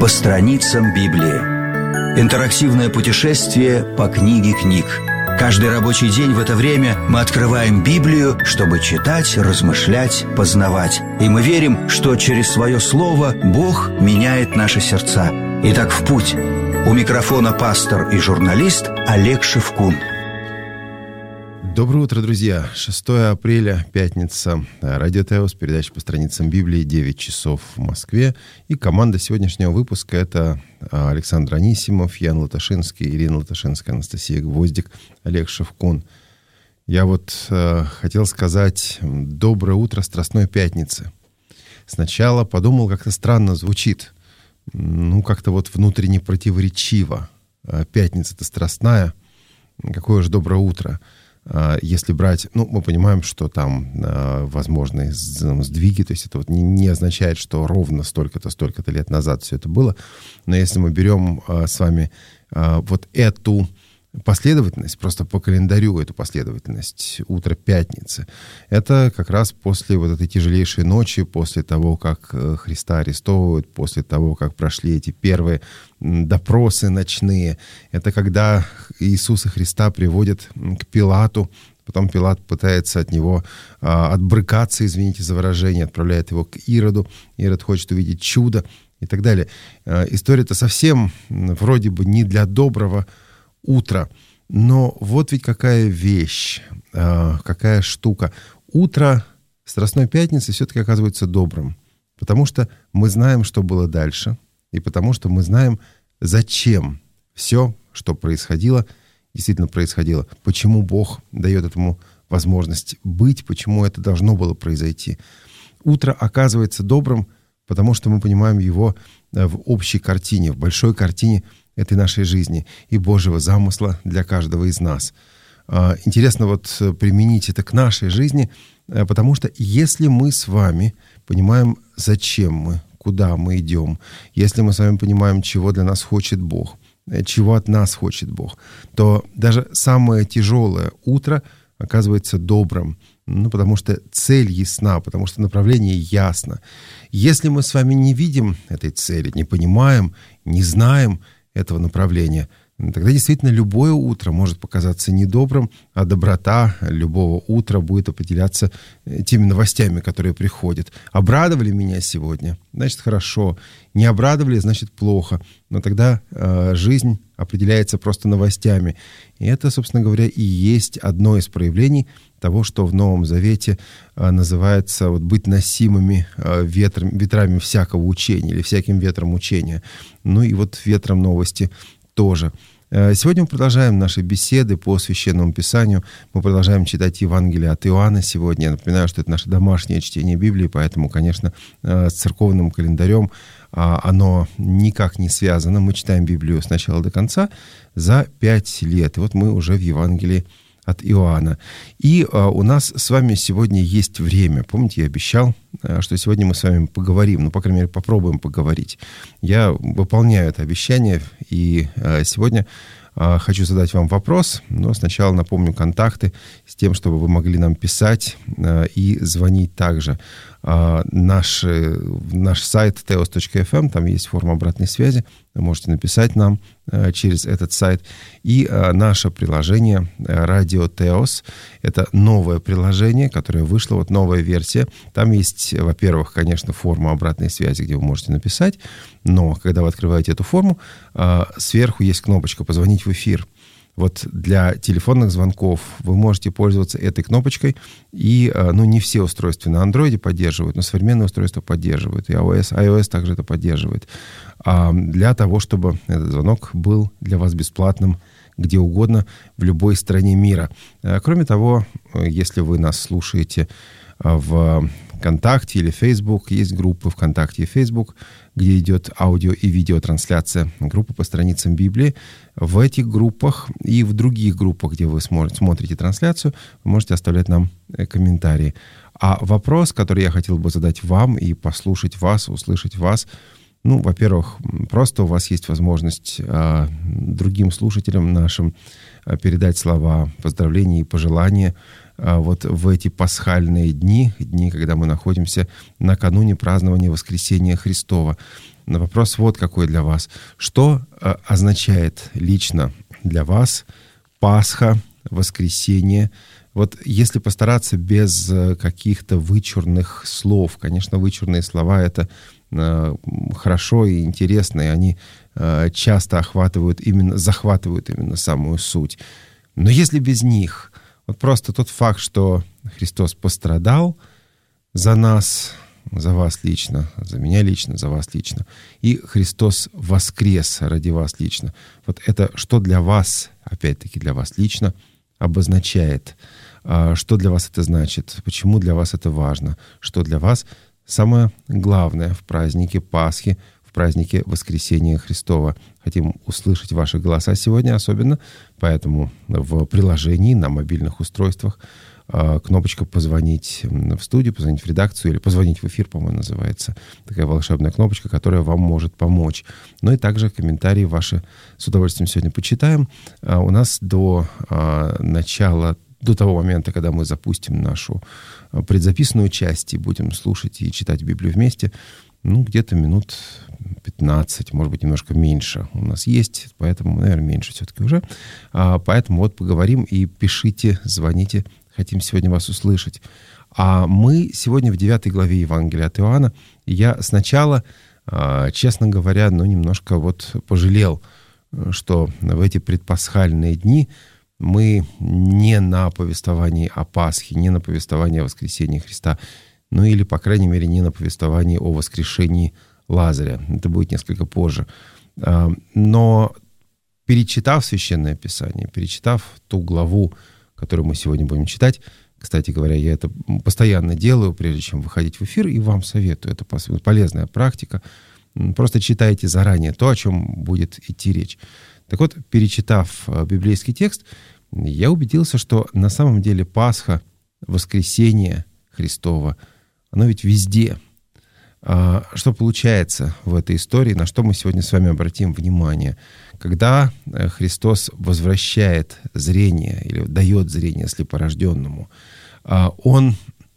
По страницам Библии. Интерактивное путешествие по книге книг. Каждый рабочий день в это время мы открываем Библию, чтобы читать, размышлять, познавать. И мы верим, что через свое слово Бог меняет наши сердца. Итак, в путь. У микрофона пастор и журналист Олег Шевкун. Доброе утро, друзья. 6 апреля, пятница. Радио Теос, передача по страницам Библии, 9 часов в Москве. И команда сегодняшнего выпуска — это Александр Анисимов, Ян Латашинский, Ирина Латашинская, Анастасия Гвоздик, Олег Шевкун. Я хотел сказать доброе утро Страстной Пятницы. Сначала подумал, как-то странно звучит. Как-то внутренне противоречиво. Пятница-то страстная. Какое же доброе утро. Если брать, мы понимаем, что там возможны сдвиги, то есть это не означает, что ровно столько-то лет назад все это было. Но если мы берем с вами эту последовательность, просто по календарю эту последовательность, утро пятницы, это как раз после этой тяжелейшей ночи, после того, как Христа арестовывают, после того, как прошли эти первые допросы ночные. Это когда Иисуса Христа приводят к Пилату, потом Пилат пытается от него отбрыкаться, извините за выражение, отправляет его к Ироду. Ирод хочет увидеть чудо и так далее. История-то совсем вроде бы не для доброго утро. Но ведь какая вещь, какая штука. Утро Страстной Пятницы все-таки оказывается добрым. Потому что мы знаем, что было дальше. И потому что мы знаем, зачем все, что происходило, действительно происходило. Почему Бог дает этому возможность быть, почему это должно было произойти. Утро оказывается добрым, потому что мы понимаем его в общей картине, в большой картине этой нашей жизни и Божьего замысла для каждого из нас. Интересно применить это к нашей жизни, потому что если мы с вами понимаем, зачем мы, куда мы идем, если мы с вами понимаем, чего для нас хочет Бог, чего от нас хочет Бог, то даже самое тяжелое утро оказывается добрым, потому что цель ясна, потому что направление ясно. Если мы с вами не видим этой цели, не понимаем, не знаем этого направления, тогда действительно любое утро может показаться недобрым, а доброта любого утра будет определяться теми новостями, которые приходят. Обрадовали меня сегодня? Значит, хорошо. Не обрадовали? Значит, плохо. Но тогда жизнь определяется просто новостями. И это, собственно говоря, и есть одно из проявлений того, что в Новом Завете называется быть носимыми ветрами всякого учения или всяким ветром учения. И ветром новости тоже. Сегодня мы продолжаем наши беседы по Священному Писанию. Мы продолжаем читать Евангелие от Иоанна сегодня. Я напоминаю, что это наше домашнее чтение Библии, поэтому, конечно, с церковным календарем оно никак не связано. Мы читаем Библию с начала до конца за 5 лет. И мы уже в Евангелии от Иоанна. И у нас с вами сегодня есть время. Помните, я обещал, что сегодня мы с вами поговорим, по крайней мере, попробуем поговорить. Я выполняю это обещание, и сегодня хочу задать вам вопрос, но сначала напомню контакты с тем, чтобы вы могли нам писать и звонить также. Наш сайт teos.fm, там есть форма обратной связи, вы можете написать нам через этот сайт. И наше приложение «Радио Теос» — это новое приложение, которое вышло, новая версия. Там есть, во-первых, конечно, форма обратной связи, где вы можете написать, но когда вы открываете эту форму, сверху есть кнопочка «Позвонить в эфир». Для телефонных звонков вы можете пользоваться этой кнопочкой, и, не все устройства на Android поддерживают, но современные устройства поддерживают, и iOS также это поддерживает, для того, чтобы этот звонок был для вас бесплатным где угодно, в любой стране мира. Кроме того, если вы нас слушаете в ВКонтакте или Facebook, есть группы ВКонтакте и Facebook, где идет аудио и видеотрансляция, группы по страницам Библии. В этих группах и в других группах, где вы смотрите трансляцию, вы можете оставлять нам комментарии. А вопрос, который я хотел бы задать вам и послушать вас, услышать вас, Во-первых, просто у вас есть возможность другим слушателям нашим передать слова поздравления и пожелания вот в эти пасхальные дни, когда мы находимся накануне празднования Воскресения Христова. Но вопрос вот какой для вас. Что означает лично для вас Пасха, Воскресение? Вот если постараться без каких-то вычурных слов, конечно, вычурные слова — это хорошо и интересно, и они часто захватывают именно самую суть. Но если без них, вот просто тот факт, что Христос пострадал за нас, за вас лично, за меня лично, за вас лично, и Христос воскрес ради вас лично, вот это что для вас, опять-таки для вас лично, обозначает, что для вас это значит, почему для вас это важно, что для вас самое главное в празднике Пасхи, в празднике Воскресения Христова. Хотим услышать ваши голоса сегодня особенно, поэтому в приложении на мобильных устройствах кнопочка «Позвонить в студию», «Позвонить в редакцию» или «Позвонить в эфир», по-моему, называется. Такая волшебная кнопочка, которая вам может помочь. Ну и также комментарии ваши с удовольствием сегодня почитаем. У нас до того момента, когда мы запустим нашу предзаписанную часть и будем слушать и читать Библию вместе, где-то минут 15, может быть, немножко меньше у нас есть, поэтому, наверное, меньше все-таки уже. Поэтому вот поговорим и пишите, звоните. Хотим сегодня вас услышать. А мы сегодня в 9 главе Евангелия от Иоанна. Я сначала, честно говоря, немножко пожалел, что в эти предпасхальные дни мы не на повествовании о Пасхе, не на повествовании о воскресении Христа, или, по крайней мере, не на повествовании о воскрешении Лазаря. Это будет несколько позже. Но перечитав Священное Писание, перечитав ту главу, которую мы сегодня будем читать, кстати говоря, я это постоянно делаю, прежде чем выходить в эфир, и вам советую. Это полезная практика. Просто читайте заранее то, о чем будет идти речь. Так вот, перечитав библейский текст, я убедился, что на самом деле Пасха, воскресение Христово, оно ведь везде. Что получается в этой истории, на что мы сегодня с вами обратим внимание? Когда Христос возвращает зрение или дает зрение слепорожденному, Он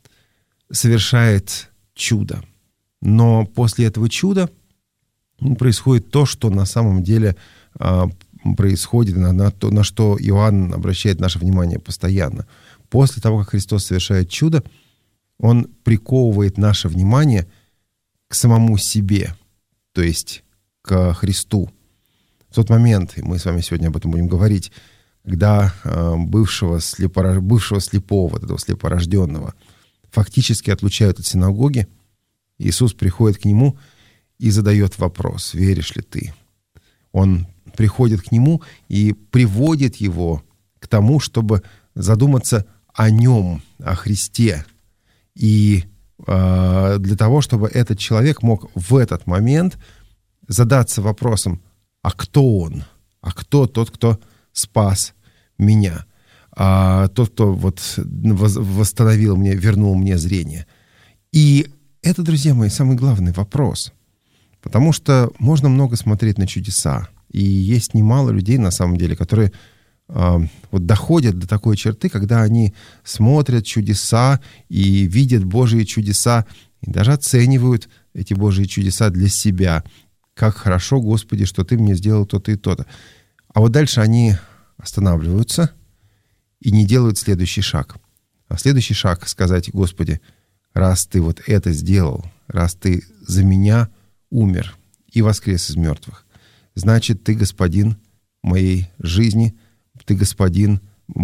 совершает чудо. Но после этого чуда происходит то, что на самом деле происходит, на что Иоанн обращает наше внимание постоянно. После того, как Христос совершает чудо, Он приковывает наше внимание к самому себе, то есть к Христу. В тот момент, и мы с вами сегодня об этом будем говорить, когда бывшего слепого, этого слепорожденного, фактически отлучают от синагоги, Иисус приходит к нему и задает вопрос: «Веришь ли ты?» Он приходит к нему и приводит его к тому, чтобы задуматься о нем, о Христе. И для того, чтобы этот человек мог в этот момент задаться вопросом: а кто он? А кто тот, кто спас меня? Тот, кто восстановил мне, вернул мне зрение? И это, друзья мои, самый главный вопрос. Потому что можно много смотреть на чудеса. И есть немало людей, на самом деле, которые доходят до такой черты, когда они смотрят чудеса и видят Божьи чудеса, и даже оценивают эти Божьи чудеса для себя. Как хорошо, Господи, что Ты мне сделал то-то и то-то. А вот дальше они останавливаются и не делают следующий шаг. А следующий шаг — сказать: Господи, раз Ты вот это сделал, раз Ты за меня умер и воскрес из мертвых, значит, Ты господин моей жизни, Ты господин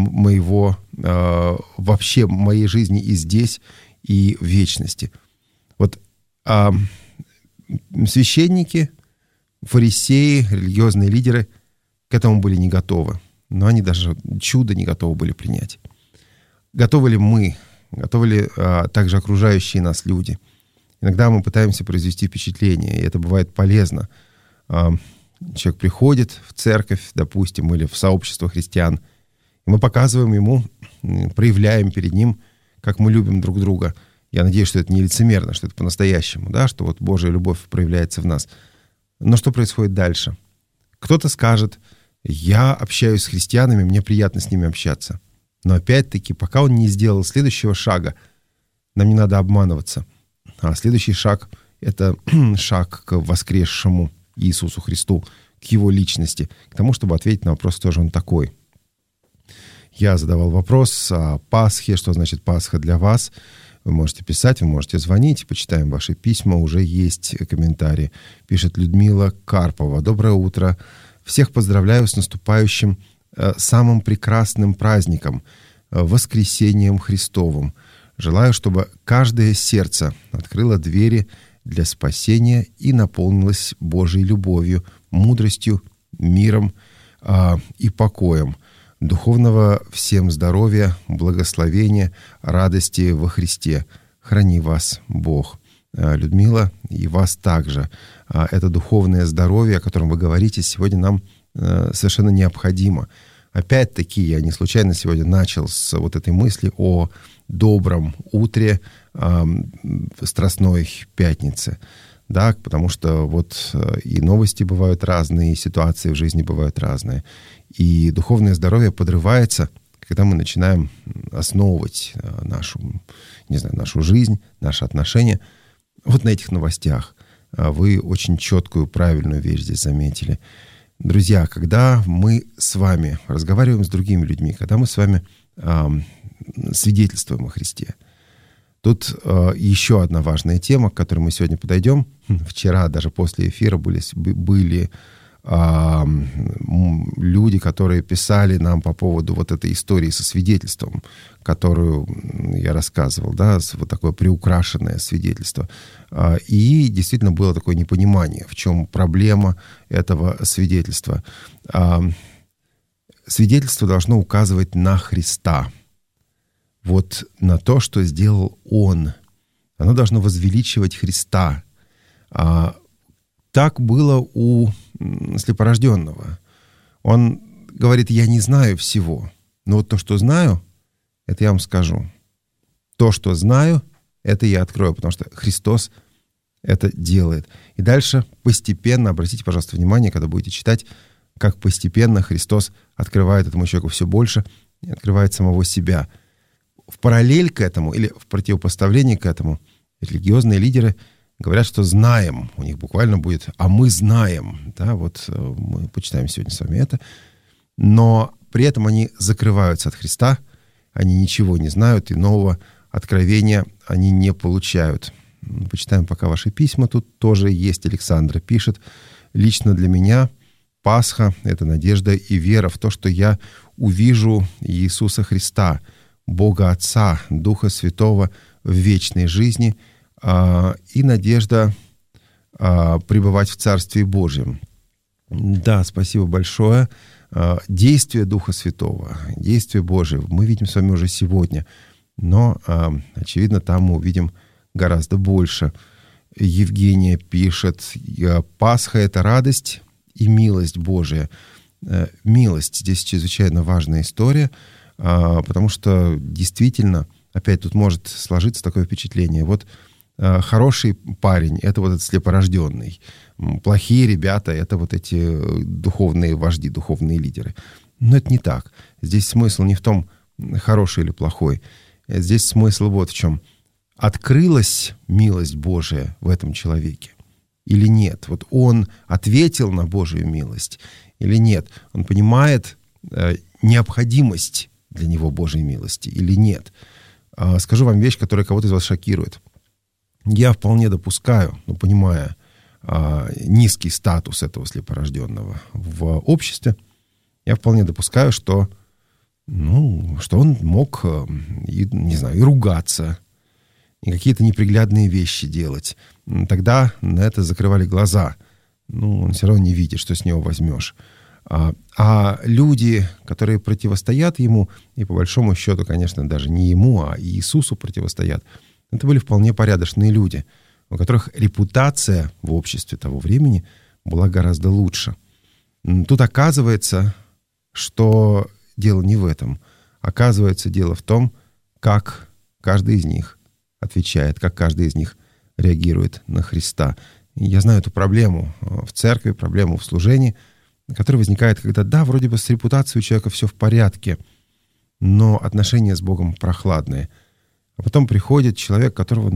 вообще моей жизни и здесь, и в вечности. Священники, фарисеи, религиозные лидеры к этому были не готовы. Но они даже чудо не готовы были принять. Готовы ли мы? Готовы ли также окружающие нас люди? Иногда мы пытаемся произвести впечатление, и это бывает полезно. Человек приходит в церковь, допустим, или в сообщество христиан, и мы показываем ему, проявляем перед ним, как мы любим друг друга. Я надеюсь, что это не лицемерно, что это по-настоящему, да, что вот Божья любовь проявляется в нас. Но что происходит дальше? Кто-то скажет: я общаюсь с христианами, мне приятно с ними общаться. Но опять-таки, пока он не сделал следующего шага, нам не надо обманываться. А следующий шаг — это шаг к воскресшему Иисусу Христу, к Его личности, к тому, чтобы ответить на вопрос, кто же Он такой. Я задавал вопрос о Пасхе, что значит Пасха для вас. Вы можете писать, вы можете звонить, почитаем ваши письма, уже есть комментарии. Пишет Людмила Карпова. Доброе утро. Всех поздравляю с наступающим самым прекрасным праздником, Воскресением Христовым. Желаю, чтобы каждое сердце открыло двери для спасения и наполнилось Божьей любовью, мудростью, миром и покоем. Духовного всем здоровья, благословения, радости во Христе. Храни вас Бог. Людмила, и вас также. Это духовное здоровье, о котором вы говорите, сегодня нам совершенно необходимо. Опять-таки, я не случайно сегодня начал с вот этой мысли о добром утре Страстной Пятницы. Да, потому что вот и новости бывают разные, и ситуации в жизни бывают разные. И духовное здоровье подрывается, когда мы начинаем основывать нашу жизнь, наши отношения вот на этих новостях. Вы очень четкую, правильную вещь здесь заметили. Друзья, когда мы с вами разговариваем с другими людьми, когда мы с вами свидетельствуем о Христе, тут еще одна важная тема, к которой мы сегодня подойдем. Вчера даже после эфира были люди, которые писали нам по поводу вот этой истории со свидетельством, которую я рассказывал, да, вот такое приукрашенное свидетельство. И действительно было такое непонимание, в чем проблема этого свидетельства. Свидетельство должно указывать на Христа, вот на то, что сделал Он. Оно должно возвеличивать Христа. Так было у слепорожденного. Он говорит: я не знаю всего, но вот то, что знаю, это я вам скажу. То, что знаю, это я открою, потому что Христос это делает. И дальше постепенно, обратите, пожалуйста, внимание, когда будете читать, как постепенно Христос открывает этому человеку все больше и открывает самого себя. В параллель к этому или в противопоставлении к этому религиозные лидеры говорят, что знаем. У них буквально будет «а мы знаем». Да, вот мы почитаем сегодня с вами это. Но при этом они закрываются от Христа, они ничего не знают, и нового откровения они не получают. Почитаем пока ваши письма. Тут тоже есть. Александра пишет: «Лично для меня Пасха — это надежда и вера в то, что я увижу Иисуса Христа, Бога Отца, Духа Святого в вечной жизни, и надежда пребывать в Царстве Божьем». Да, спасибо большое. Действие Духа Святого, действие Божие мы видим с вами уже сегодня, но, очевидно, там мы увидим гораздо больше. Евгения пишет: «Пасха — это радость и милость Божия». Милость здесь чрезвычайно важная история, потому что действительно, опять тут может сложиться такое впечатление. Вот хороший парень — это вот этот слепорожденный. Плохие ребята — это вот эти духовные вожди, духовные лидеры. Но это не так. Здесь смысл не в том, хороший или плохой. Здесь смысл вот в чем. Открылась милость Божия в этом человеке или нет? Вот он ответил на Божию милость или нет? Он понимает необходимость для него Божьей милости или нет? Скажу вам вещь, которая кого-то из вас шокирует. Я вполне допускаю, понимая низкий статус этого слепорожденного в обществе, я вполне допускаю, что он мог, и ругаться, и какие-то неприглядные вещи делать. Тогда на это закрывали глаза. Он все равно не видит, что с него возьмешь. А люди, которые противостоят ему, и по большому счету, конечно, даже не ему, а Иисусу противостоят, это были вполне порядочные люди, у которых репутация в обществе того времени была гораздо лучше. Тут оказывается, что дело не в этом. Оказывается, дело в том, как каждый из них отвечает, как каждый из них реагирует на Христа. И я знаю эту проблему в церкви, проблему в служении, которая возникает, когда, да, вроде бы с репутацией у человека все в порядке, но отношения с Богом прохладные. А потом приходит человек, которого,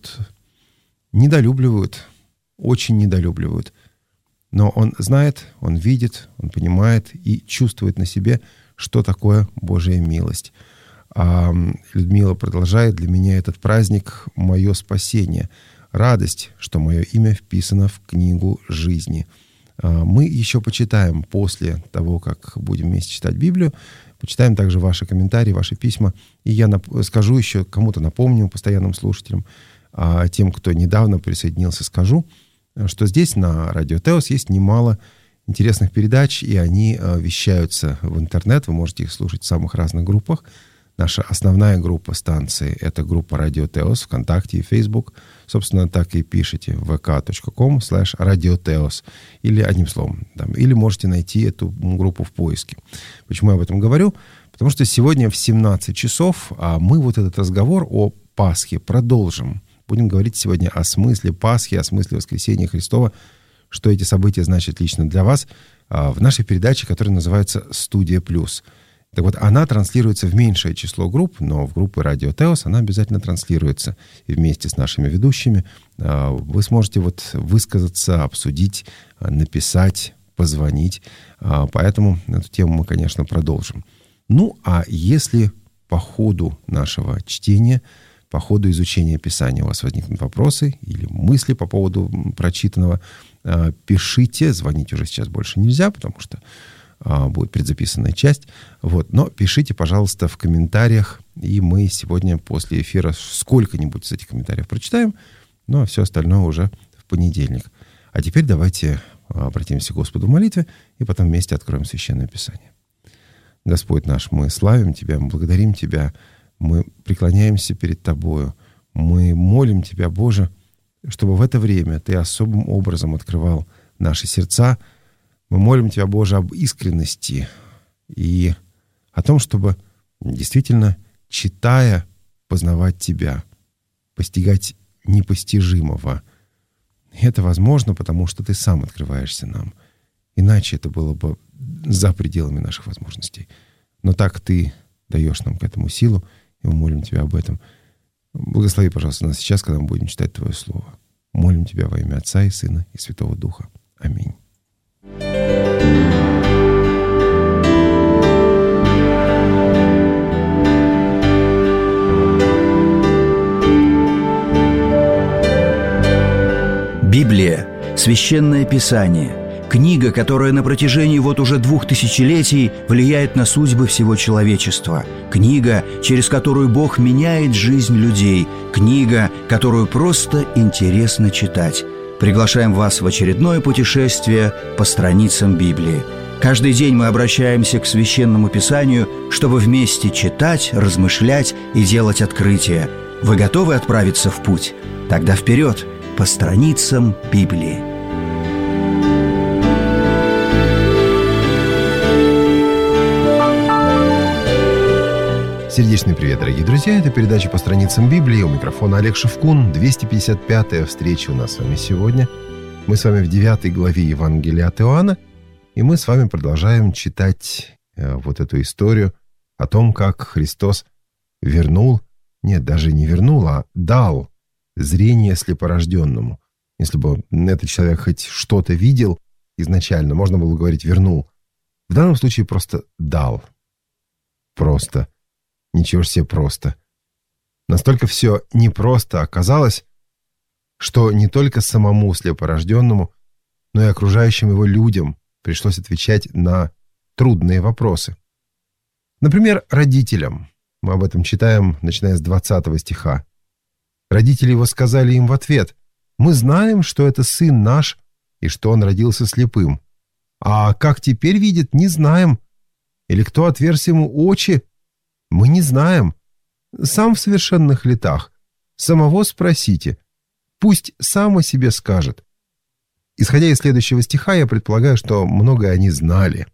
недолюбливают, очень недолюбливают. Но он знает, он видит, он понимает и чувствует на себе, что такое Божья милость. А Людмила продолжает: для меня этот праздник — мое спасение. Радость, что мое имя вписано в книгу жизни. Мы еще почитаем после того, как будем вместе читать Библию. Почитаем также ваши комментарии, ваши письма. И я скажу еще, кому-то напомню, постоянным слушателям, а тем, кто недавно присоединился, скажу, что здесь на Радио Теос есть немало интересных передач, и они вещаются в интернет. Вы можете их слушать в самых разных группах. Наша основная группа станции — это группа Радио Теос, ВКонтакте и Facebook. Собственно, так и пишите: vk.com/radiotеос. Или одним словом. Или можете найти эту группу в поиске. Почему я об этом говорю? Потому что сегодня в 17 часов мы вот этот разговор о Пасхе продолжим. Будем говорить сегодня о смысле Пасхи, о смысле Воскресения Христова, что эти события значат лично для вас, в нашей передаче, которая называется «Студия Плюс». Так вот, она транслируется в меньшее число групп, но в группы Радио Теос она обязательно транслируется. И вместе с нашими ведущими вы сможете высказаться, обсудить, написать, позвонить. Поэтому эту тему мы, конечно, продолжим. А если по ходу нашего чтения, по ходу изучения Писания у вас возникнут вопросы или мысли по поводу прочитанного, пишите. Звонить уже сейчас больше нельзя, потому что будет предзаписанная часть. Но пишите, пожалуйста, в комментариях, и мы сегодня после эфира сколько-нибудь из этих комментариев прочитаем, а все остальное уже в понедельник. А теперь давайте обратимся к Господу в молитве, и потом вместе откроем Священное Писание. Господь наш, мы славим Тебя, мы благодарим Тебя, мы преклоняемся перед Тобою, мы молим Тебя, Боже, чтобы в это время Ты особым образом открывал наши сердца. Мы молим Тебя, Боже, об искренности и о том, чтобы действительно, читая, познавать Тебя, постигать непостижимого. И это возможно, потому что Ты сам открываешься нам. Иначе это было бы за пределами наших возможностей. Но так Ты даешь нам к этому силу, и мы молим Тебя об этом. Благослови, пожалуйста, нас сейчас, когда мы будем читать Твое Слово. Молим Тебя во имя Отца и Сына и Святого Духа. Аминь. Библия – Священное Писание, книга, которая на протяжении уже 2000 летий влияет на судьбы всего человечества, книга, через которую Бог меняет жизнь людей, книга, которую просто интересно читать. Приглашаем вас в очередное путешествие по страницам Библии. Каждый день мы обращаемся к Священному Писанию, чтобы вместе читать, размышлять и делать открытия. Вы готовы отправиться в путь? Тогда вперед, по страницам Библии. Сердечный привет, дорогие друзья. Это передача «По страницам Библии». У микрофона Олег Шевкун. 255-я встреча у нас с вами сегодня. Мы с вами в 9 главе Евангелия от Иоанна. И мы с вами продолжаем читать эту историю о том, как Христос дал зрение слепорожденному. Если бы этот человек хоть что-то видел изначально, можно было говорить «вернул». В данном случае просто «дал». Просто. Ничего ж себе просто. Настолько все непросто оказалось, что не только самому слепорожденному, но и окружающим его людям пришлось отвечать на трудные вопросы. Например, родителям. Мы об этом читаем, начиная с 20 стиха. Родители его сказали им в ответ: «Мы знаем, что это сын наш, и что он родился слепым. А как теперь видит, не знаем. Или кто отверз ему очи? Мы не знаем. Сам в совершенных летах. Самого спросите. Пусть сам о себе скажет». Исходя из следующего стиха, я предполагаю, что многое они знали.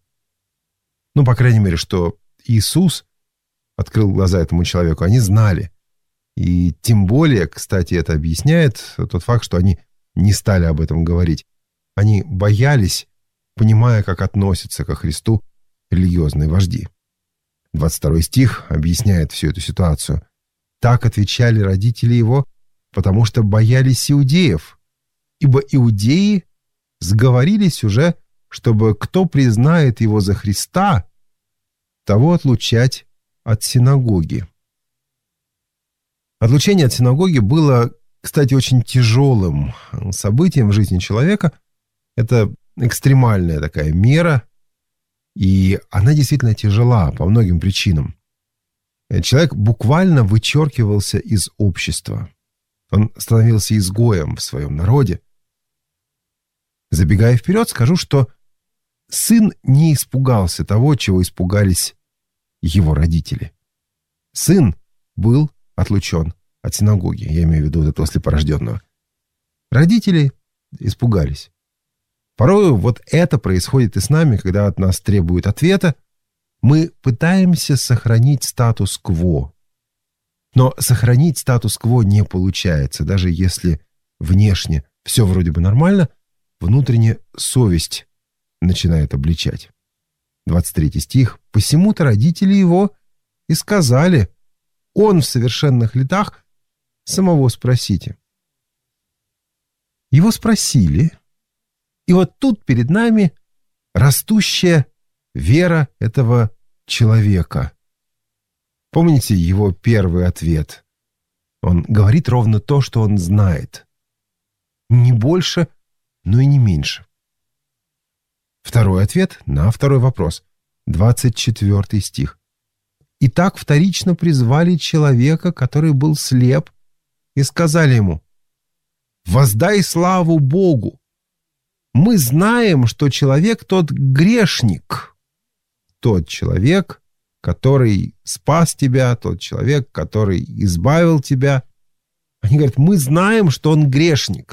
По крайней мере, что Иисус открыл глаза этому человеку, они знали. И тем более, кстати, это объясняет тот факт, что они не стали об этом говорить. Они боялись, понимая, как относятся ко Христу религиозные вожди. 22 стих объясняет всю эту ситуацию. «Так отвечали родители его, потому что боялись иудеев, ибо иудеи сговорились уже, чтобы кто признает его за Христа, того отлучать от синагоги». Отлучение от синагоги было, кстати, очень тяжелым событием в жизни человека. Это экстремальная такая мера, и она действительно тяжела по многим причинам. Человек буквально вычеркивался из общества. Он становился изгоем в своем народе. Забегая вперед, скажу, что сын не испугался того, чего испугались его родители. Сын был отлучен от синагоги, я имею в виду этого слепорожденного. Родители испугались. Порой вот это происходит и с нами, когда от нас требуют ответа. Мы пытаемся сохранить статус-кво. Но сохранить статус-кво не получается, даже если внешне все вроде бы нормально, внутренне совесть начинает обличать. 23 стих. «Посему-то родители его и сказали, он в совершенных летах, самого спросите». Его спросили, и вот тут перед нами растущая вера этого человека. Помните его первый ответ? Он говорит ровно то, что он знает. Не больше, но и не меньше. Второй ответ на второй вопрос. 24 стих. «Итак вторично призвали человека, который был слеп, и сказали ему: воздай славу Богу. Мы знаем, что человек тот грешник». Тот человек, который спас тебя, тот человек, который избавил тебя. Они говорят: мы знаем, что он грешник.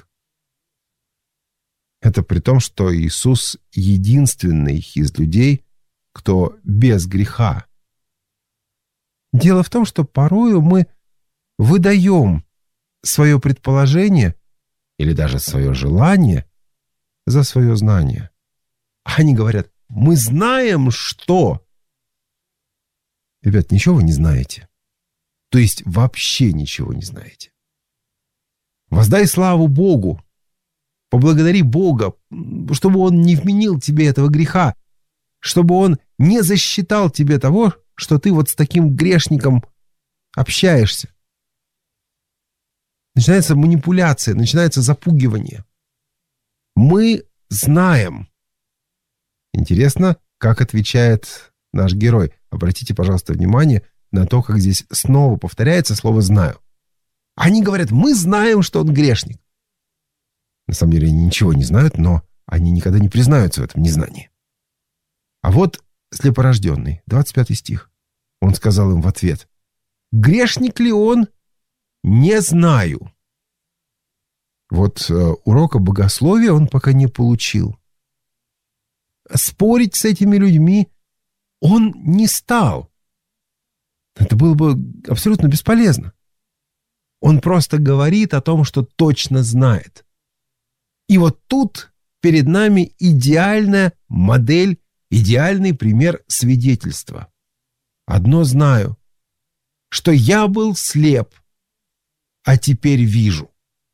Это при том, что Иисус единственный из людей, кто без греха. Дело в том, что порою мы выдаем свое предположение или даже свое желание за свое знание. Они говорят: мы знаем, что... Ребят, ничего вы не знаете. То есть вообще ничего не знаете. Воздай славу Богу. Поблагодари Бога, чтобы Он не вменил тебе этого греха, чтобы Он не засчитал тебе того, что ты вот с таким грешником общаешься. Начинается манипуляция, начинается запугивание. Мы знаем. Интересно, как отвечает наш герой. Обратите, пожалуйста, внимание на то, как здесь снова повторяется слово «знаю». Они говорят: мы знаем, что он грешник. На самом деле они ничего не знают, но они никогда не признаются в этом незнании. А вот слепорожденный, 25 стих. Он сказал им в ответ: грешник ли он? Не знаю. Вот урока богословия он пока не получил. Спорить с этими людьми он не стал. Это было бы абсолютно бесполезно. Он просто говорит о том, что точно знает. И вот тут перед нами идеальная модель, идеальный пример свидетельства. Одно знаю, что я был слеп, а теперь вижу.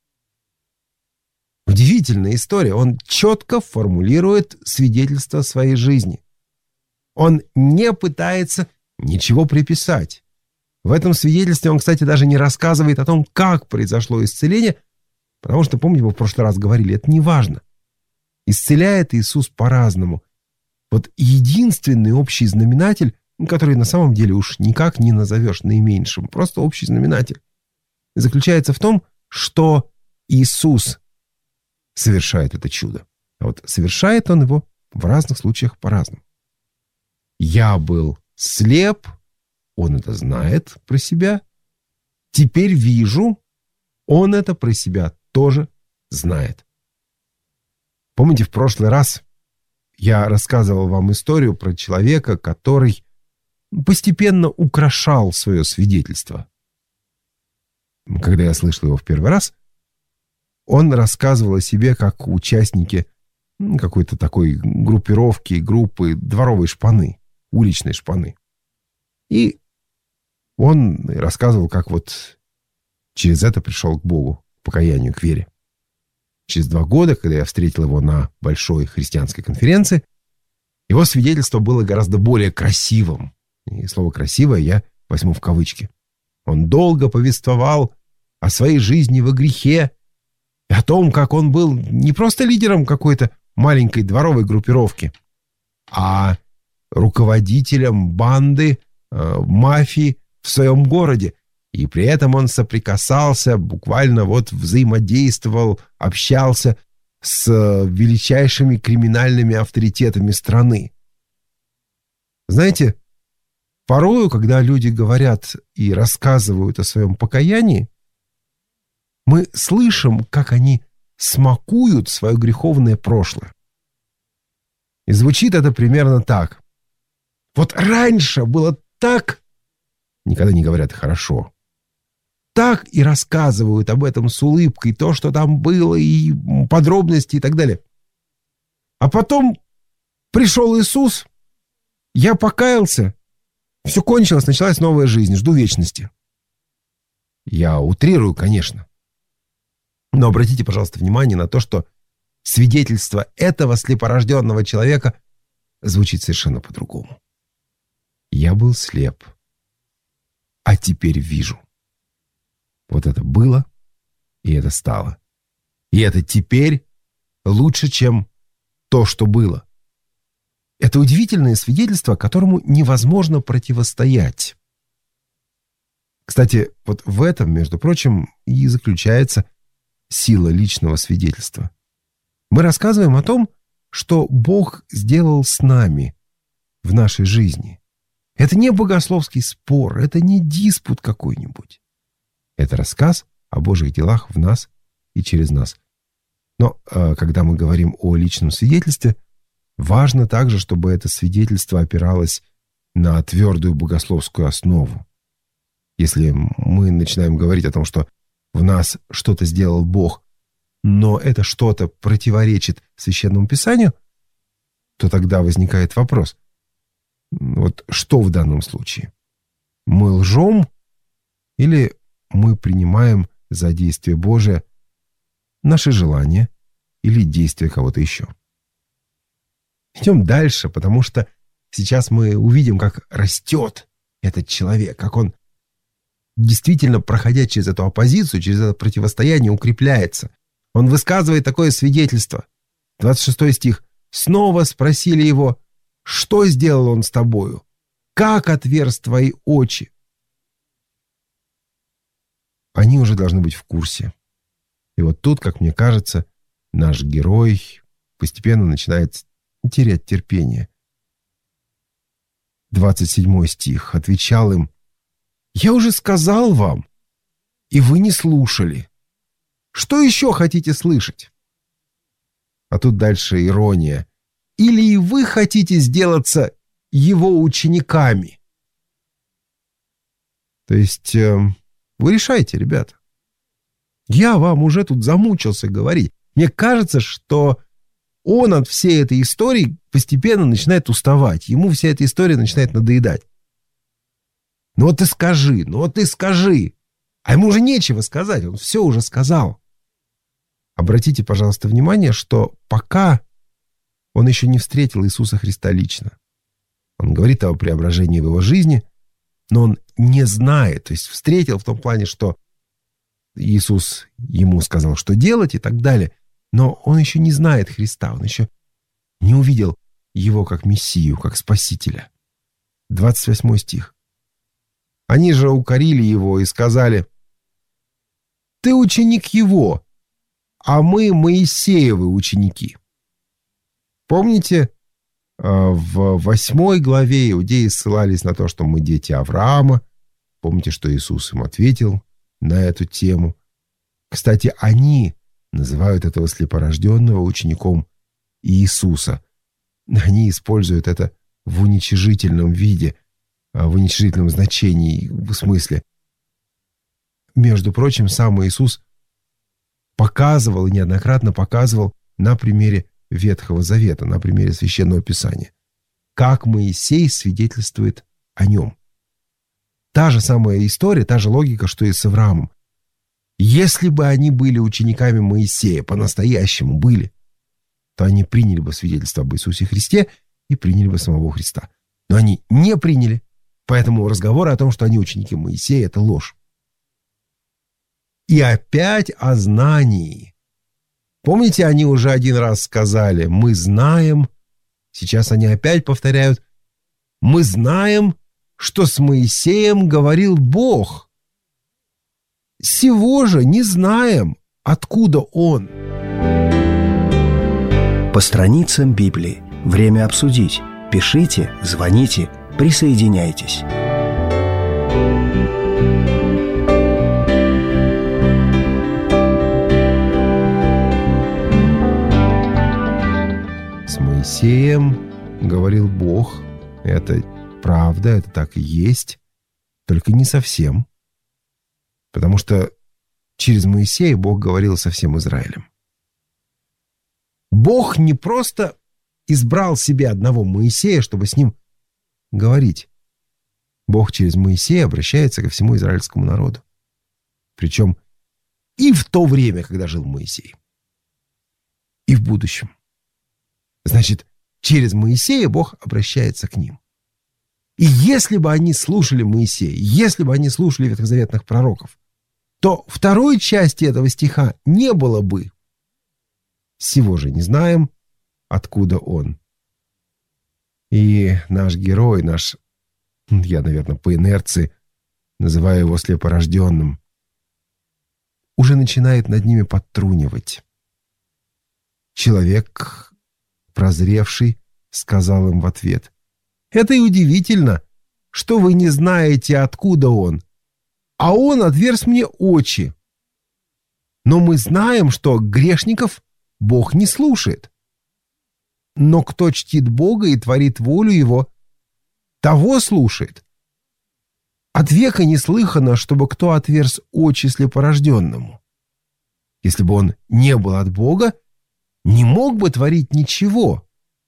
Удивительная история. Он четко формулирует свидетельство своей жизни. Он не пытается ничего приписать. В этом свидетельстве он, кстати, даже не рассказывает о том, как произошло исцеление, потому что, помните, мы в прошлый раз говорили, это не важно. Исцеляет Иисус по-разному. Вот единственный общий знаменатель, который на самом деле уж никак не назовешь наименьшим, просто общий знаменатель, заключается в том, что Иисус совершает это чудо. А вот совершает он его в разных случаях по-разному. Я был слеп, он это знает про себя. Теперь вижу, он это про себя тоже знает. Помните, в прошлый раз я рассказывал вам историю про человека, который постепенно украшал свое свидетельство. когда я слышал его в первый раз, он рассказывал о себе как участники какой-то такой группы дворовой шпаны, уличной шпаны. И он рассказывал, как вот через это пришел к Богу, к покаянию, к вере. Через 2 года, когда я встретил его на большой христианской конференции, его свидетельство было гораздо более красивым. И слово «красивое» я возьму в кавычки. Он долго повествовал о своей жизни во грехе и о том, как он был не просто лидером какой-то маленькой дворовой группировки, а руководителем банды, мафии в своем городе. И при этом он соприкасался, буквально вот взаимодействовал, общался с величайшими криминальными авторитетами страны. Знаете, порою, когда люди говорят и рассказывают о своем покаянии, мы слышим, как они смакуют свое греховное прошлое. И звучит это примерно так. Вот раньше было так, никогда не говорят «хорошо», так и рассказывают об этом с улыбкой, то, что там было, и подробности и так далее. А потом пришел Иисус, я покаялся, все кончилось, началась новая жизнь, жду вечности. Я утрирую, конечно. Но обратите, пожалуйста, внимание на то, что свидетельство этого слепорожденного человека звучит совершенно по-другому. Я был слеп, а теперь вижу. Вот это было, и это стало. И это теперь лучше, чем то, что было. Это удивительное свидетельство, которому невозможно противостоять. Кстати, вот в этом, между прочим, и заключается сила личного свидетельства. Мы рассказываем о том, что Бог сделал с нами в нашей жизни. Это не богословский спор, это не диспут какой-нибудь. Это рассказ о Божьих делах в нас и через нас. Но когда мы говорим о личном свидетельстве, важно также, чтобы это свидетельство опиралось на твердую богословскую основу. Если мы начинаем говорить о том, что в нас что-то сделал Бог, но это что-то противоречит Священному Писанию, то тогда возникает вопрос. Вот что в данном случае? Мы лжем или мы принимаем за действие Божие наши желания или действия кого-то еще? Идем дальше, потому что сейчас мы увидим, как растет этот человек, как он действительно, проходя через эту оппозицию, через это противостояние, укрепляется. Он высказывает такое свидетельство. 26 стих. «Снова спросили его, что сделал он с тобою? Как отверз твои очи?» Они уже должны быть в курсе. И вот тут, как мне кажется, наш герой постепенно начинает терять терпение. 27 стих. Отвечал им: «Я уже сказал вам, и вы не слушали. Что еще хотите слышать?» А тут дальше ирония. «Или и вы хотите сделаться его учениками?» То есть вы решайте, ребята. Я вам уже тут замучился говорить. Мне кажется, что он от всей этой истории постепенно начинает уставать. Ему вся эта история начинает надоедать. Ну вот ты скажи, ну вот ты скажи. А ему уже нечего сказать, он все уже сказал. Обратите, пожалуйста, внимание, что пока он еще не встретил Иисуса Христа лично. Он говорит о преображении в его жизни, но он не знает, то есть встретил в том плане, что Иисус ему сказал, что делать и так далее, но он еще не знает Христа, он еще не увидел его как Мессию, как Спасителя. 28 стих. Они же укорили его и сказали: «Ты ученик его, а мы Моисеевы ученики». Помните, в 8 главе иудеи ссылались на то, что мы дети Авраама. Помните, что Иисус им ответил на эту тему. Кстати, они называют этого слепорожденного учеником Иисуса. Они используют это в уничижительном виде, в уничижительном значении, в смысле. между прочим, сам Иисус показывал и неоднократно показывал на примере Ветхого Завета, на примере Священного Писания, как Моисей свидетельствует о нем. Та же самая история, та же логика, что и с Авраамом. Если бы они были учениками Моисея, по-настоящему были, то они приняли бы свидетельство об Иисусе Христе и приняли бы самого Христа. Но они не приняли, поэтому разговоры о том, что они ученики Моисея, это ложь. И опять о знании. Помните, они уже один раз сказали: «Мы знаем». Сейчас они опять повторяют: «Мы знаем, что с Моисеем говорил Бог. Сего же не знаем, откуда он». По страницам Библии. Время обсудить. Пишите, звоните, присоединяйтесь. С Моисеем говорил Бог. Это правда, это так и есть. Только не совсем. Потому что через Моисея Бог говорил со всем Израилем. Бог не просто избрал себе одного Моисея, чтобы с ним говорить. Бог через Моисея обращается ко всему израильскому народу. Причем и в то время, когда жил Моисей, и в будущем. Значит, через Моисея Бог обращается к ним. И если бы они слушали Моисея, если бы они слушали ветхозаветных пророков, то второй части этого стиха не было бы. Сего же не знаем, откуда он. И наш герой, я, наверное, по инерции называю его слепорожденным, уже начинает над ними подтрунивать. Человек, прозревший, сказал им в ответ: «Это и удивительно, что вы не знаете, откуда он, а он отверз мне очи. Но мы знаем, что грешников Бог не слушает. Но кто чтит Бога и творит волю Его, того слушает. От века не слыхано, чтобы кто отверз очи слепорожденному. Если бы он не был от Бога, не мог бы творить ничего».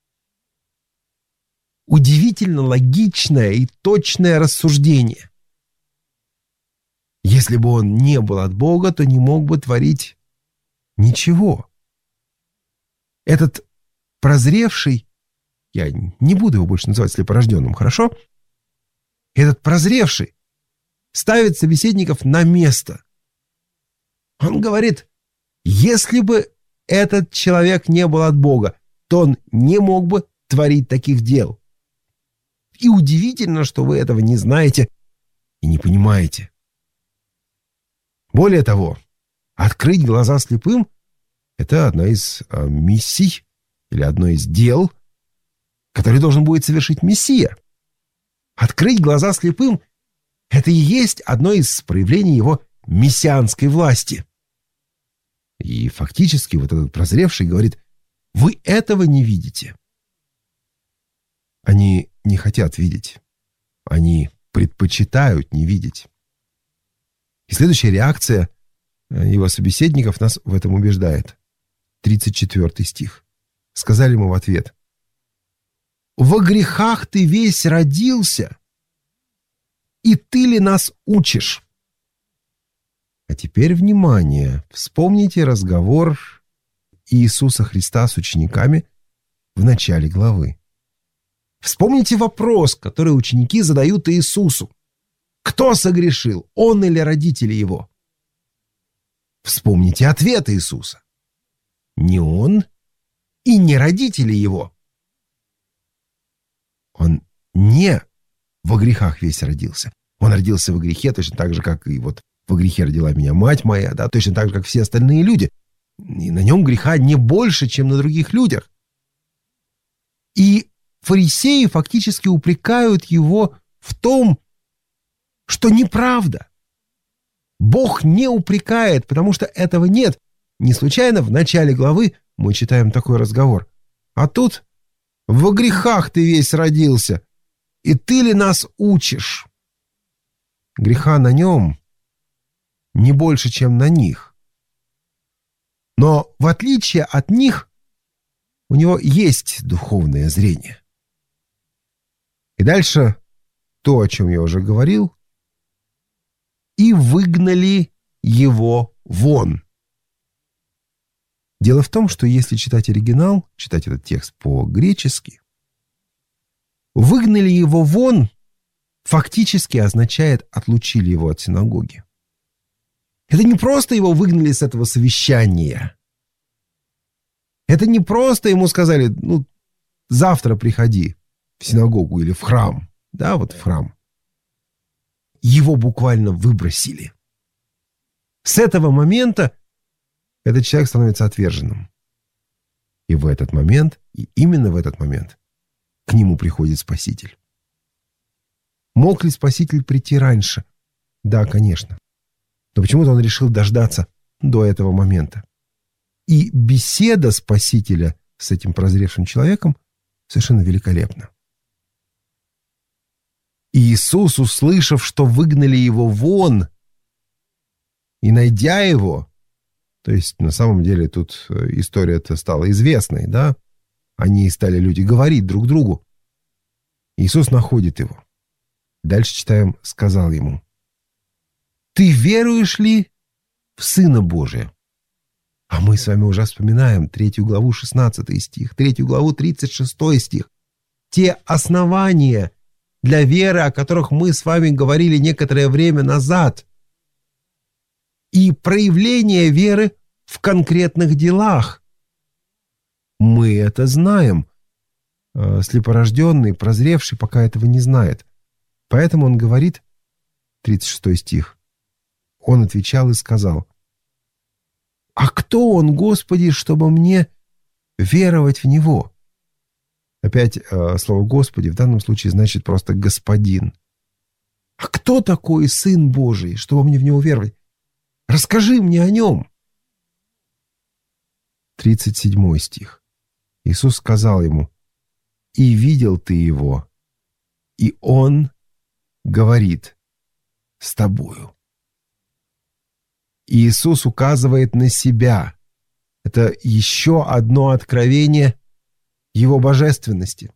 Удивительно логичное и точное рассуждение. Если бы он не был от Бога, то не мог бы творить ничего. Этот прозревший, я не буду его больше называть слепорожденным, хорошо? Этот прозревший ставит собеседников на место. Он говорит: если бы этот человек не был от Бога, то он не мог бы творить таких дел. И удивительно, что вы этого не знаете и не понимаете. Более того, открыть глаза слепым — это одна из миссий или одно из дел, которые должен будет совершить Мессия. Открыть глаза слепым — это и есть одно из проявлений его мессианской власти. И фактически вот этот прозревший говорит: вы этого не видите. Они не хотят видеть. Они предпочитают не видеть. И следующая реакция его собеседников нас в этом убеждает. 34 стих. Сказали ему в ответ: «Во грехах ты весь родился, и ты ли нас учишь?» А теперь внимание. Вспомните разговор Иисуса Христа с учениками в начале главы. Вспомните вопрос, который ученики задают Иисусу. Кто согрешил, он или родители его? Вспомните ответ Иисуса. Не он и не родители его. Он не во грехах весь родился. Он родился во грехе точно так же, как и вот во грехе родила меня мать моя, да, точно так же, как все остальные люди. И на нем греха не больше, чем на других людях. И фарисеи фактически упрекают его в том, что неправда. Бог не упрекает, потому что этого нет. Не случайно в начале главы мы читаем такой разговор. А тут: во грехах ты весь родился, и ты ли нас учишь? Греха на нем не больше, чем на них. Но в отличие от них, у него есть духовное зрение. И дальше то, о чем я уже говорил. И выгнали его вон. Дело в том, что если читать оригинал, читать этот текст по-гречески, выгнали его вон фактически означает отлучили его от синагоги. Это не просто его выгнали с этого совещания. Это не просто ему сказали, завтра приходи в синагогу или в храм. Да, вот в храм. Его буквально выбросили. С этого момента этот человек становится отверженным. И в этот момент, и именно в этот момент, к нему приходит Спаситель. Мог ли Спаситель прийти раньше? Да, конечно. Но почему-то он решил дождаться до этого момента. И беседа Спасителя с этим прозревшим человеком совершенно великолепна. И Иисус, услышав, что выгнали его вон, и найдя его, то есть на самом деле тут история-то стала известной, да? Они стали люди говорить друг другу. Иисус находит его. Дальше читаем, сказал ему: «Ты веруешь ли в Сына Божия?» А мы с вами уже вспоминаем 3 главу 16 стих, 3 главу 36 стих. Те основания для веры, о которых мы с вами говорили некоторое время назад. И проявление веры в конкретных делах. Мы это знаем. Слепорожденный, прозревший, пока этого не знает. Поэтому он говорит, 36 стих, он отвечал и сказал: «А кто он, Господи, чтобы мне веровать в Него?» Опять слово «Господи» в данном случае значит просто «Господин». «А кто такой Сын Божий, чтобы мне в Него веровать? Расскажи мне о Нем». 37 стих. Иисус сказал ему: «И видел ты Его, и Он говорит с тобою». И Иисус указывает на себя. Это еще одно откровение Его божественности.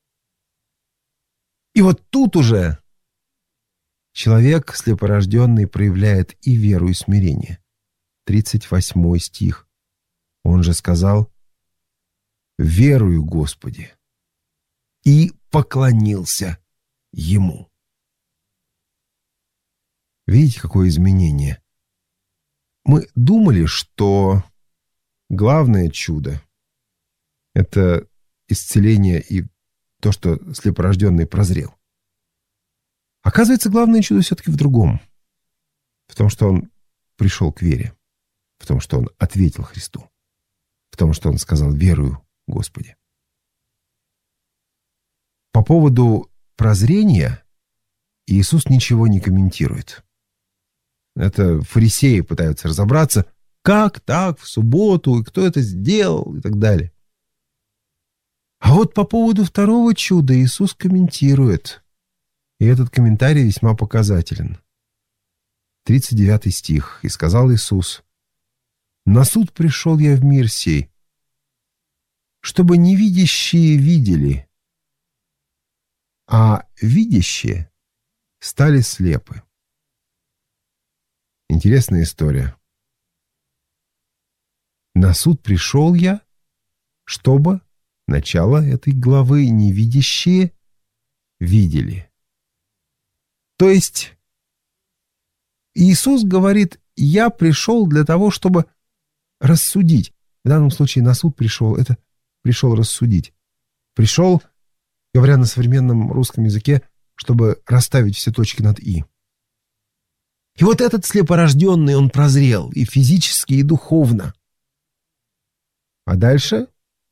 И вот тут уже человек слепорожденный проявляет и веру, и смирение. 38 стих. Он же сказал: «Верую, Господи», и поклонился Ему. Видите, какое изменение? Мы думали, что главное чудо — это исцеление и то, что слепорожденный прозрел. Оказывается, главное чудо все-таки в другом. В том, что он пришел к вере. В том, что он ответил Христу. В том, что он сказал: «Верую, Господи». По поводу прозрения Иисус ничего не комментирует. Это фарисеи пытаются разобраться, как так в субботу, и кто это сделал, и так далее. А вот по поводу второго чуда Иисус комментирует. И этот комментарий весьма показателен. 39 стих. «И сказал Иисус: на суд пришел я в мир сей, чтобы невидящие видели, а видящие стали слепы». Интересная история. На суд пришел я, чтобы начало этой главы невидящие видели. То есть Иисус говорит: я пришел для того, чтобы рассудить. В данном случае на суд пришел, это пришел рассудить. Пришел, говоря на современном русском языке, чтобы расставить все точки над «и». И вот этот слепорожденный, он прозрел и физически, и духовно. А дальше?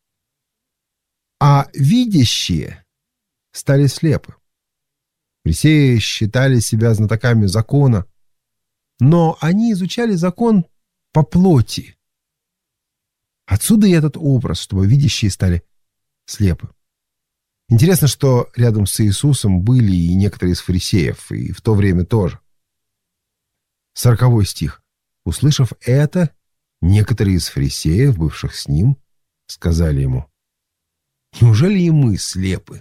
А видящие стали слепы. Фарисеи считали себя знатоками закона, но они изучали закон по плоти. Отсюда и этот образ, чтобы видящие стали слепы. Интересно, что рядом с Иисусом были и некоторые из фарисеев, и в то время тоже. 40 стих. Услышав это, некоторые из фарисеев, бывших с ним, сказали ему: «Неужели и мы слепы?»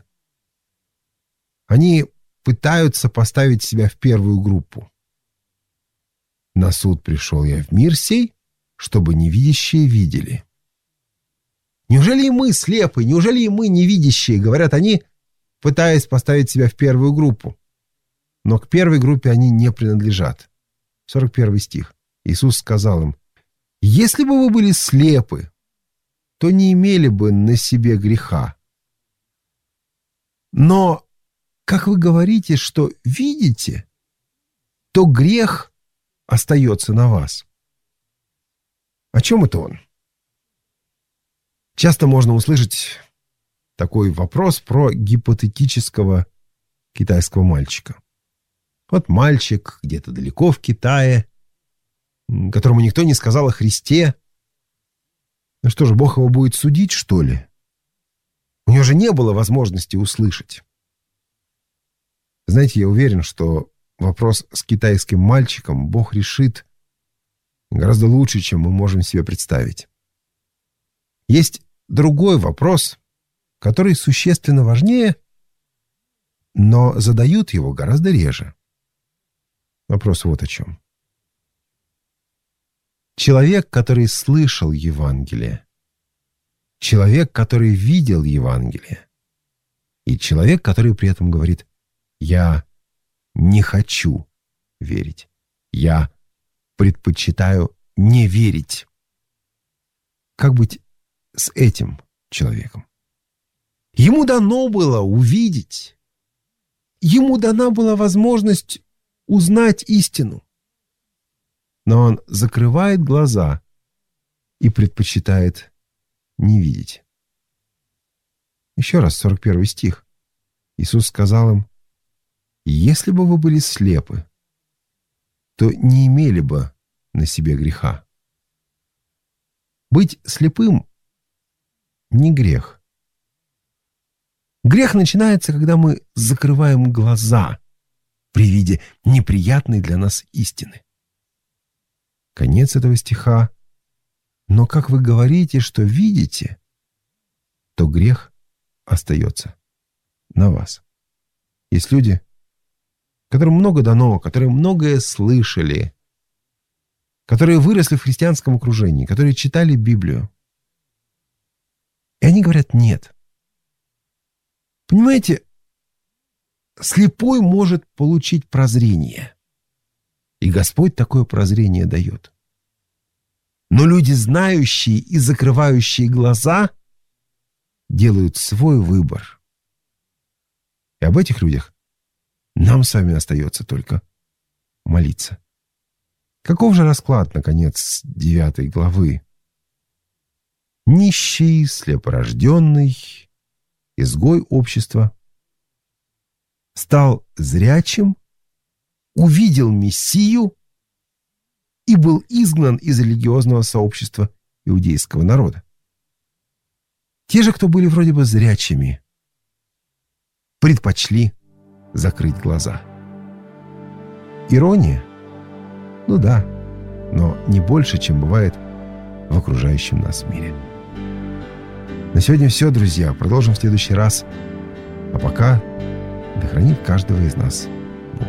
Они пытаются поставить себя в первую группу. «На суд пришел я в мир сей, чтобы невидящие видели». «Неужели и мы слепы? Неужели и мы невидящие?» — говорят они, пытаясь поставить себя в первую группу. Но к первой группе они не принадлежат. 41 стих. Иисус сказал им: «Если бы вы были слепы, то не имели бы на себе греха. Но, как вы говорите, что видите, то грех остается на вас». О чем это он? Часто можно услышать такой вопрос про гипотетического китайского мальчика. Вот мальчик где-то далеко в Китае, которому никто не сказал о Христе. Ну что же, Бог его будет судить, что ли? У него же не было возможности услышать. Знаете, я уверен, что вопрос с китайским мальчиком Бог решит гораздо лучше, чем мы можем себе представить. Есть другой вопрос, который существенно важнее, но задают его гораздо реже. Вопрос вот о чем. Человек, который слышал Евангелие, человек, который видел Евангелие, и человек, который при этом говорит: «Я не хочу верить, я предпочитаю не верить». Как быть с этим человеком? Ему дано было увидеть, ему дана была возможность узнать истину, но он закрывает глаза и предпочитает не видеть. Еще раз, 41 стих. Иисус сказал им: «Если бы вы были слепы, то не имели бы на себе греха». Быть слепым — не грех. Грех начинается, когда мы закрываем глаза при виде неприятной для нас истины. Конец этого стиха. «Но как вы говорите, что видите, то грех остается на вас». Есть люди, которым много дано, которые многое слышали, которые выросли в христианском окружении, которые читали Библию. И они говорят: нет. Понимаете, слепой может получить прозрение. И Господь такое прозрение дает. Но люди, знающие и закрывающие глаза, делают свой выбор. И об этих людях нам с вами остается только молиться. Каков же расклад, наконец, 9 главы? Нищий, слепорожденный, изгой общества, стал зрячим, увидел Мессию и был изгнан из религиозного сообщества иудейского народа. Те же, кто были вроде бы зрячими, предпочли закрыть глаза. Ирония? Ну да, но не больше, чем бывает в окружающем нас мире. На сегодня все, друзья. Продолжим в следующий раз. А пока да хранит каждого из нас Бог.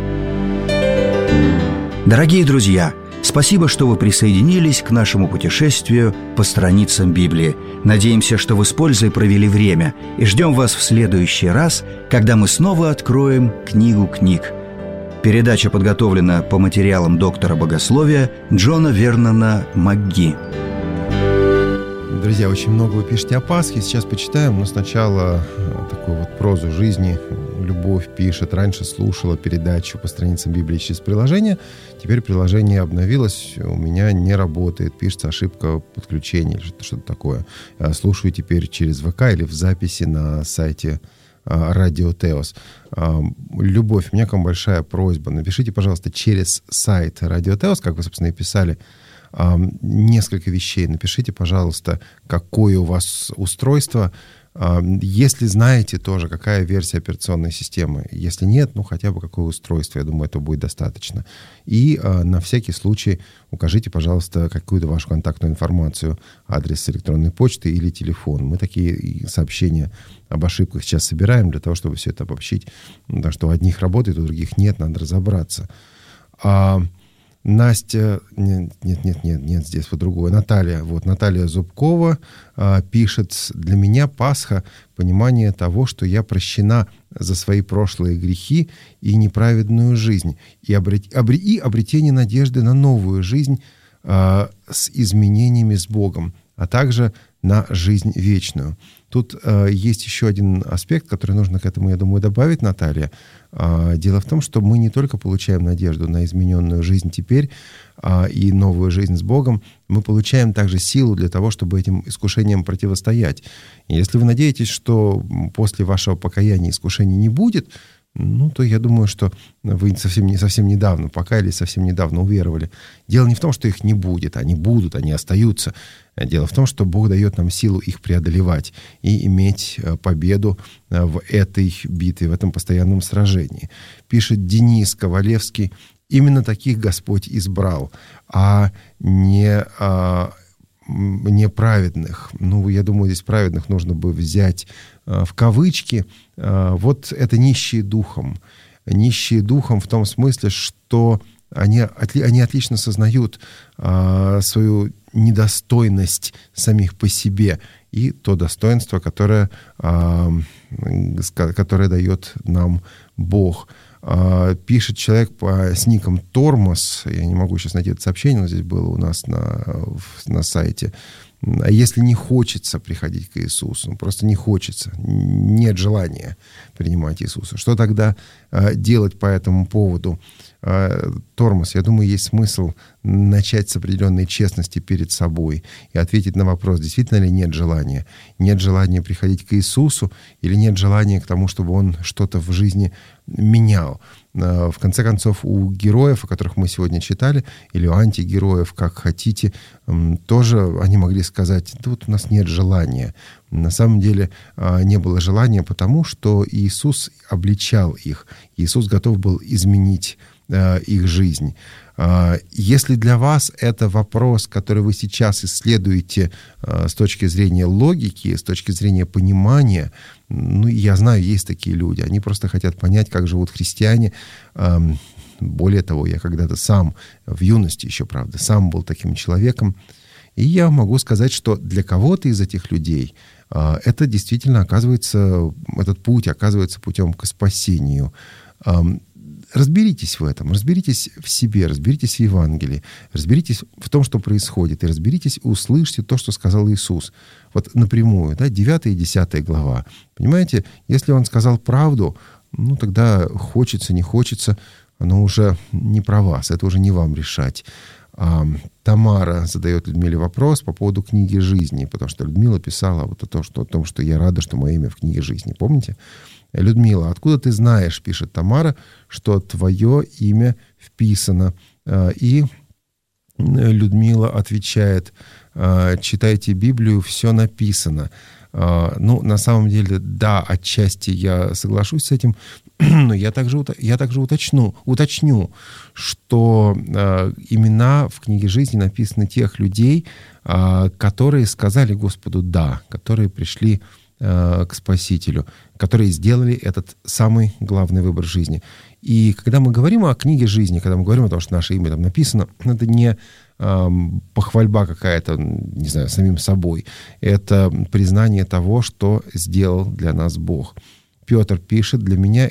Дорогие друзья, спасибо, что вы присоединились к нашему путешествию по страницам Библии. Надеемся, что вы с пользой провели время, и ждем вас в следующий раз, когда мы снова откроем книгу книг. Передача подготовлена по материалам доктора богословия Джона Вернона МакГи. Друзья, очень много вы пишете о Пасхе. Сейчас почитаем, но сначала такую вот прозу жизни. Любовь пишет: раньше слушала передачу по страницам Библии через приложение. Теперь приложение обновилось, у меня не работает. Пишется ошибка подключения или что-то такое. Слушаю теперь через ВК или в записи на сайте Радио Теос. Любовь, у меня к вам большая просьба. Напишите, пожалуйста, через сайт Радио Теос, как вы, собственно, и писали, несколько вещей. Напишите, пожалуйста, какое у вас устройство, Если знаете тоже, какая версия операционной системы. Если нет, хотя бы какое устройство, я думаю, это будет достаточно. И на всякий случай укажите, пожалуйста, какую-то вашу контактную информацию, адрес электронной почты или телефон. Мы такие сообщения об ошибках сейчас собираем для того, чтобы все это обобщить. Потому что у одних работает, у других нет, надо разобраться. Настя, нет, здесь вот другое. Наталья Зубкова пишет: «Для меня Пасха — понимание того, что я прощена за свои прошлые грехи и неправедную жизнь, и обретение надежды на новую жизнь с изменениями с Богом, а также на жизнь вечную». Тут есть еще один аспект, который нужно к этому, я думаю, добавить, Наталья. Дело в том, что мы не только получаем надежду на измененную жизнь теперь и новую жизнь с Богом, мы получаем также силу для того, чтобы этим искушениям противостоять. И если вы надеетесь, что после вашего покаяния искушений не будет, то я думаю, что вы совсем недавно покаялись, совсем недавно уверовали. Дело не в том, что их не будет, они будут, они остаются. Дело в том, что Бог дает нам силу их преодолевать и иметь победу в этой битве, в этом постоянном сражении. Пишет Денис Ковалевский: «Именно таких Господь избрал, а не праведных». Я думаю, здесь праведных нужно бы взять в кавычки. Вот это нищие духом. Нищие духом в том смысле, что они отлично сознают свою недостойность самих по себе и то достоинство, которое дает нам Бог. Пишет человек с ником Тормоз, я не могу сейчас найти это сообщение, но здесь было у нас на сайте: «А если не хочется приходить к Иисусу, просто не хочется, нет желания принимать Иисуса, что тогда делать по этому поводу?» Тормоз, я думаю, есть смысл начать с определенной честности перед собой и ответить на вопрос, действительно ли нет желания. Нет желания приходить к Иисусу или нет желания к тому, чтобы Он что-то в жизни менял. В конце концов, у героев, о которых мы сегодня читали, или у антигероев, как хотите, тоже они могли сказать: да вот у нас нет желания. На самом деле не было желания, потому что Иисус обличал их. Иисус готов был изменить их жизнь. Если для вас это вопрос, который вы сейчас исследуете с точки зрения логики, с точки зрения понимания, я знаю, есть такие люди, они просто хотят понять, как живут христиане. Более того, я когда-то сам, в юности еще, правда, сам был таким человеком, и я могу сказать, что для кого-то из этих людей это действительно оказывается, этот путь оказывается путем к спасению. Разберитесь в этом, разберитесь в себе, разберитесь в Евангелии, разберитесь в том, что происходит, и разберитесь, услышьте то, что сказал Иисус. Вот напрямую, 9 и 10 глава. Понимаете, если Он сказал правду, тогда хочется, не хочется, оно уже не про вас, это уже не вам решать. Тамара задает Людмиле вопрос по поводу книги жизни, потому что Людмила писала вот о том, что я рада, что мое имя в книге жизни. Помните? Людмила, откуда ты знаешь, пишет Тамара, что твое имя вписано? И Людмила отвечает: читайте Библию, все написано. На самом деле, да, отчасти я соглашусь с этим, но я также уточню, что имена в книге жизни написаны тех людей, которые сказали Господу «да», которые пришли к Спасителю, которые сделали этот самый главный выбор жизни. И когда мы говорим о книге жизни, когда мы говорим о том, что наше имя там написано, это не похвальба какая-то, не знаю, самим собой. Это признание того, что сделал для нас Бог. Петр пишет: для меня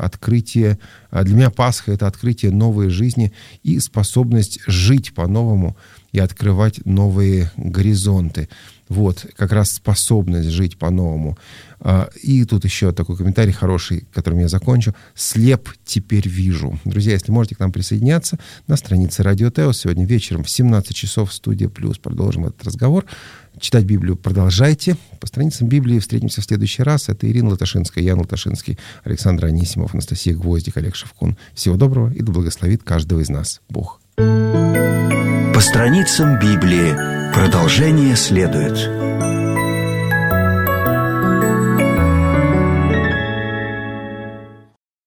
Пасха — это открытие новой жизни и способность жить по-новому и открывать новые горизонты. Вот, как раз способность жить по-новому. И тут еще такой комментарий хороший, которым я закончу. «Слеп, теперь вижу». Друзья, если можете к нам присоединяться, на странице Радио Теос сегодня вечером в 17 часов «Студия Плюс» продолжим этот разговор. Читать Библию продолжайте. По страницам Библии встретимся в следующий раз. Это Ирина Латашинская, Ян Латашинский, Александр Анисимов, Анастасия Гвоздик, Олег Шевкун. Всего доброго, и да благословит каждого из нас Бог. По страницам Библии продолжение следует.